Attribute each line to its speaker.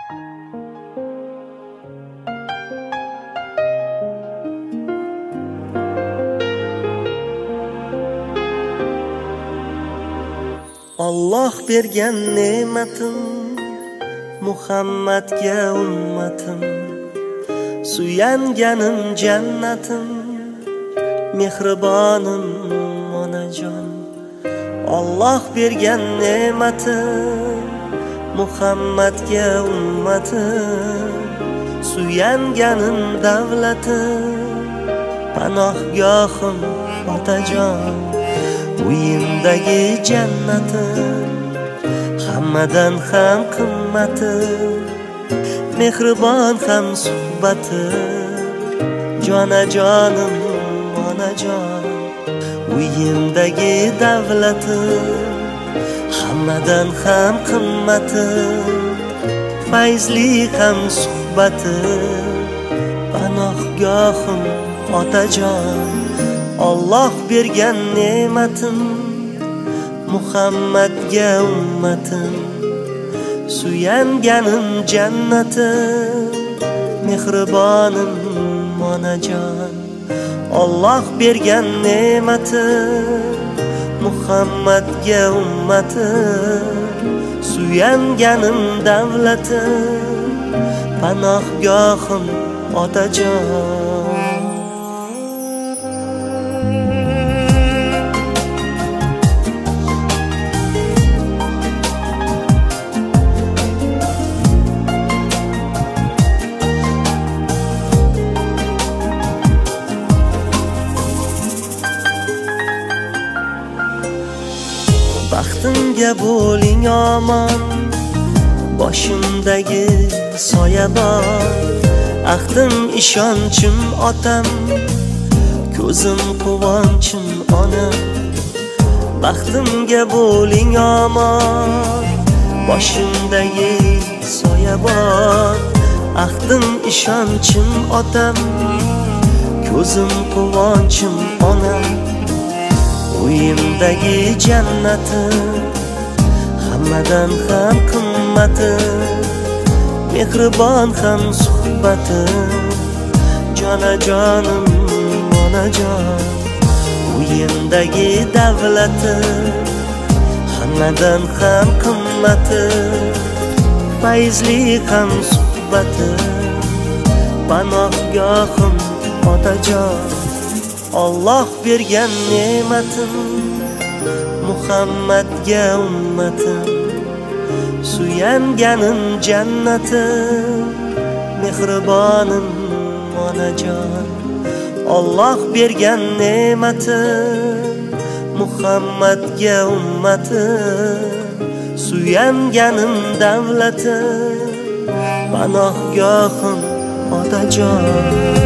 Speaker 1: Alloh bergan ne'matim Muhammadga ummatim, suyanganim jannatim, mehribonim onajon. Alloh bergan ne'matim Muhammadga ummatim, suyanganim davlatim, panohgohim otajon. Uyimdagi jannatim, hammadan ham qimmatim, mehribon ham suhbatim, jonajonim onajon. Uyimdagi davlatim, hammadan ham qimmatim, fayzli ham suhbatim, panohgohim otajon. Alloh bergan ne'matim Muhammadga ummatim, suyanganim jannatim, mehribonim onajon. Alloh bergan ne'matim Muhammadga ummatim, suyanganim davlatim, panohgohim otajon. Baxtimga bo'ling omon, boshimdagi soyabon. Ahdim ishonchim otam, ko'zim quvonchim onam. Baxtimga bo'ling omon, boshimdagi soyabon. Ahdim ishonchim otam, ko'zim quvonchim onam. Uyimdagi jannatim, hammadan ham qimmatim, mehribon ham suhbatim, jonajonim onajon. Uyimdagi davlatim, hammadan ham qimmatim, fayzli ham suhbatim, panohgohim otajon. Alloh bergan ne'matim Muhammadga ummatim, suyanganim jannatim, mehribonim onajon. Alloh bergan ne'matim Muhammadga ummatim, suyanganim davlatim, panohgohim otajon.